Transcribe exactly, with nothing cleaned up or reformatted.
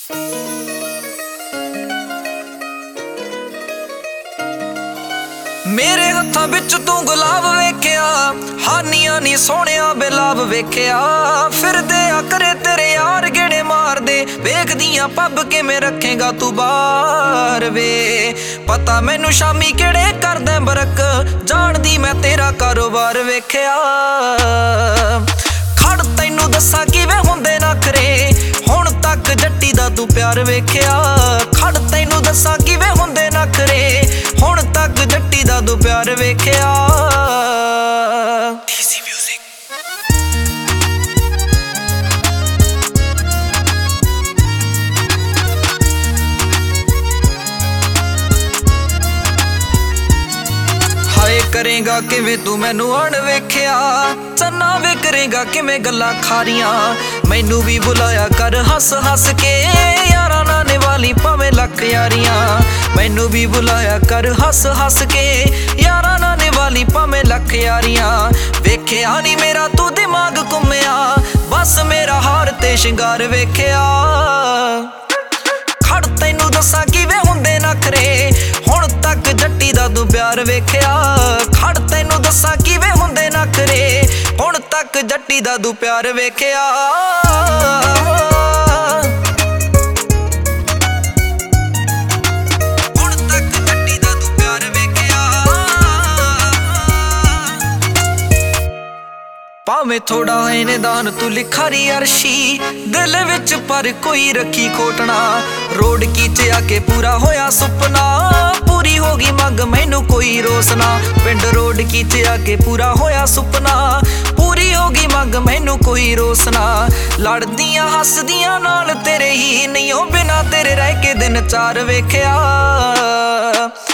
मेरे हत्थां विच तू गुलाब वेख्या, हानियां नी सोहणिया बेलाब वेख्या। फिरदे आ करे तेरे यार गेड़े मार दे, वेखदियां पब किवें रखेगा तू बार वे। पता मैनू शामी केड़े करदे बरक, जानदी मैं तेरा कारोबार वेख्या। खड़ तैनू दस्सां किवें हुंदे नखरे, हुण तक जट्टी दा तू प्यार वेख्या। खड़ तैनू दस्सां किवें हुंदे नखरे, हुण तक जट्टी दा तू प्यार वेख्या। हाए करेगा किवें तू मैनू अण वेख्या, चन्ना वे करेगा किवें गल्लां खारियां। मैनू भी बुलाया कर हस हस के, यारां नाल निभाली भावें लख यारियां। मैनू भी बुलाया कर हस हस के, यारां नाल निभाली भावें लख यारियां। वेख्या नी मेरा तू दिमाग घुम्मिया, बस मेरा हार ते शिंगार वेख्या। खड़ तैनू दस्सां किवें हुंदे नखरे, हुण तक जट्टी दा तू प्यार वेख्या। खड़ तैनू दस्सां किवें हुंदे नखरे, हुण तक जट्टी दा तू प्यार वेख्या। भावें थोड़ा है निदान तू लिखारी अर्शी, दिल विच पर कोई रखी खोटना। रोड कीचे आके पूरा होया सुपना, पूरी होगी मंग मैनू कोई रोसना। पिंड रोड कीचे आके पूरा होया सुपना, पूरी होगी मंग मैनू कोई रोसना। लड़दियां हसदियां नाल तेरे ही नहीं, बिना तेरे रह के दिन चार वेख्या।